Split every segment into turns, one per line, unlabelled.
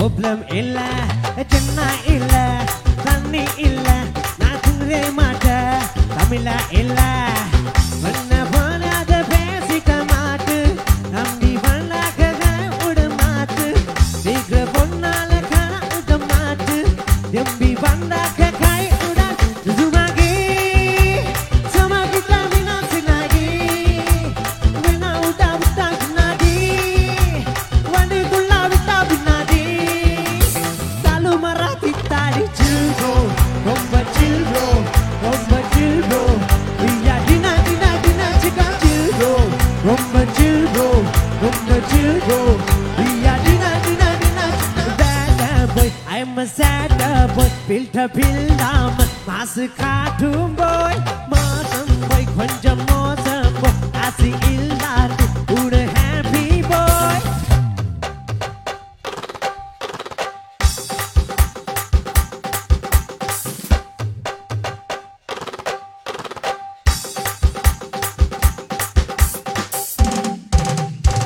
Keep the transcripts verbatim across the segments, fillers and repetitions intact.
problem இல்ல சின்ன இல்ல தண்ணி இல்ல நான் குதிரை மாட்ட தமிழ இல்ல வண்ண போனாத பேசிக்க மாட்டு நம்பி வண்ணாக விட மாட்டு சீக்கிர பொன்னால காண விட மாட்டு எம்பி வந்தாக்க கை விட சுமாகி சுமாகி தமிழா சினாகி வினா விட்டா விட்டா சினாகி வண்டிக்குள்ள விட்டா பின்னாடி தாலு மராத்தி தாடி சில்கோ ரொம்ப சில்கோ ரொம்ப சில்கோ ஐயா டினா டினா டினா சிக்கா சில்கோ ரொம்ப சில்கோ ரொம்ப சில்கோ ஐயா Tina Tina Tina bad boy I'm a sad boy filter pillam masu kaatum boy mosam boy konjam mosam boy asi illadu una happy boy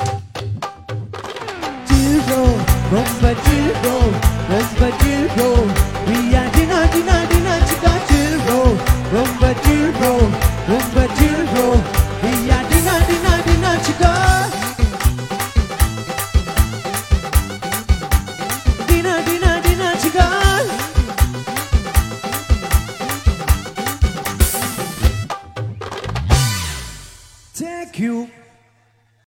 Chilgo, rumba chilgo, rumba chilgo